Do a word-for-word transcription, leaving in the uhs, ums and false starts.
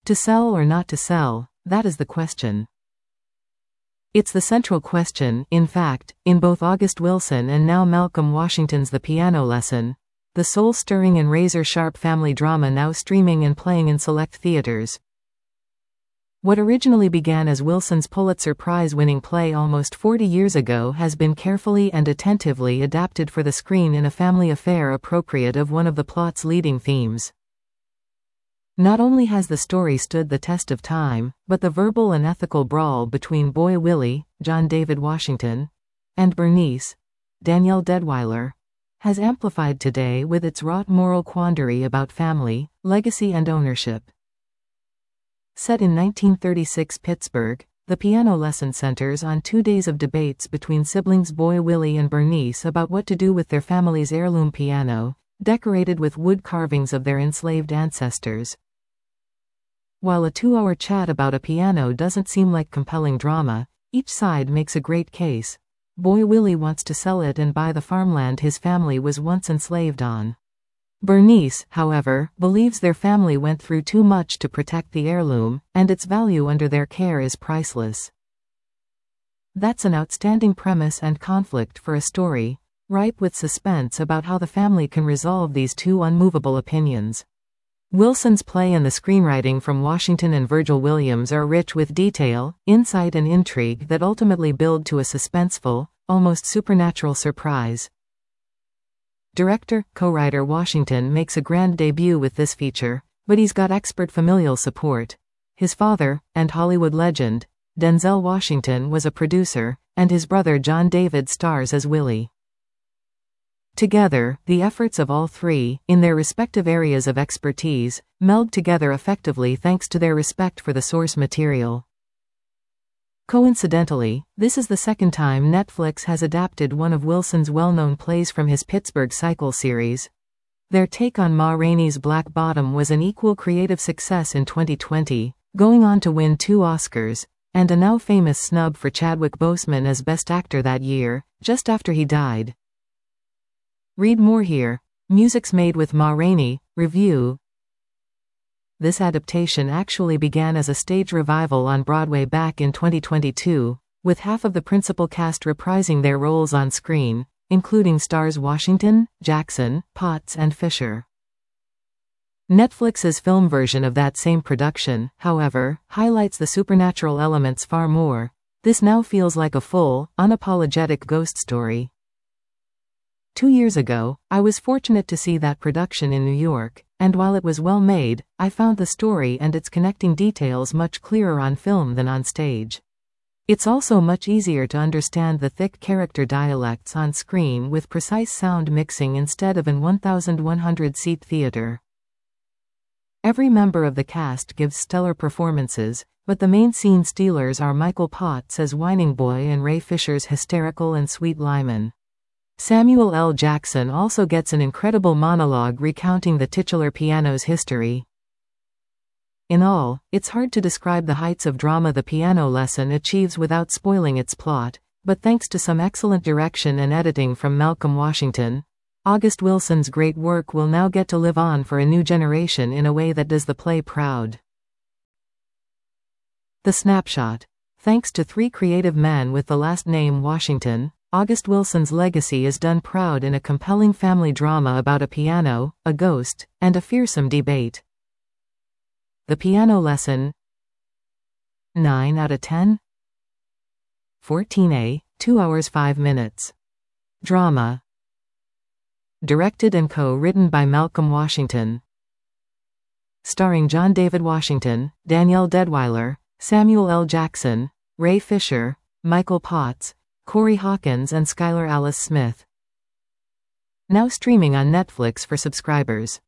To sell or not to sell, that is the question. It's the central question, in fact, in both August Wilson and now Malcolm Washington's The Piano Lesson, the soul-stirring and razor-sharp family drama now streaming and playing in select theaters. What originally began as Wilson's Pulitzer Prize-winning play almost forty years ago has been carefully and attentively adapted for the screen in a family affair appropriate of one of the plot's leading themes. Not only has the story stood the test of time, but the verbal and ethical brawl between Boy Willie, John David Washington, and Bernice, Danielle Deadwyler, has amplified today with its wrought moral quandary about family, legacy and ownership. Set in nineteen thirty-six Pittsburgh, The Piano Lesson centers on two days of debates between siblings Boy Willie and Bernice about what to do with their family's heirloom piano, decorated with wood carvings of their enslaved ancestors. While a two-hour chat about a piano doesn't seem like compelling drama, each side makes a great case. Boy Willie wants to sell it and buy the farmland his family was once enslaved on. Bernice, however, believes their family went through too much to protect the heirloom, and its value under their care is priceless. That's an outstanding premise and conflict for a story, ripe with suspense about how the family can resolve these two unmovable opinions. Wilson's play and the screenwriting from Washington and Virgil Williams are rich with detail, insight and intrigue that ultimately build to a suspenseful, almost supernatural surprise. Director, co-writer Washington makes a grand debut with this feature, but he's got expert familial support. His father, and Hollywood legend, Denzel Washington was a producer, and his brother John David stars as Willie. Together, the efforts of all three, in their respective areas of expertise, meld together effectively thanks to their respect for the source material. Coincidentally, this is the second time Netflix has adapted one of Wilson's well-known plays from his Pittsburgh Cycle series. Their take on Ma Rainey's Black Bottom was an equal creative success in twenty twenty, going on to win two Oscars, and a now famous snub for Chadwick Boseman as Best Actor that year, just after he died. Read more here. Music's made with Ma Rainey. Review. This adaptation actually began as a stage revival on Broadway back in twenty twenty-two, with half of the principal cast reprising their roles on screen, including stars Washington, Jackson, Potts and Fisher. Netflix's film version of that same production, however, highlights the supernatural elements far more. This now feels like a full, unapologetic ghost story. Two years ago, I was fortunate to see that production in New York, and while it was well made, I found the story and its connecting details much clearer on film than on stage. It's also much easier to understand the thick character dialects on screen with precise sound mixing instead of an one thousand one hundred seat theater. Every member of the cast gives stellar performances, but the main scene stealers are Michael Potts as Whining Boy and Ray Fisher's hysterical and sweet Lyman. Samuel L. Jackson also gets an incredible monologue recounting the titular piano's history. In all, it's hard to describe the heights of drama The Piano Lesson achieves without spoiling its plot, but thanks to some excellent direction and editing from Malcolm Washington, August Wilson's great work will now get to live on for a new generation in a way that does the play proud. The Snapshot. Thanks to three creative men with the last name Washington, August Wilson's legacy is done proud in a compelling family drama about a piano, a ghost, and a fearsome debate. The Piano Lesson. nine out of ten. fourteen A, two hours five minutes. Drama. Directed and co-written by Malcolm Washington. Starring John David Washington, Danielle Deadwyler, Samuel L. Jackson, Ray Fisher, Michael Potts, Corey Hawkins and Skylar Alice Smith. Now streaming on Netflix for subscribers.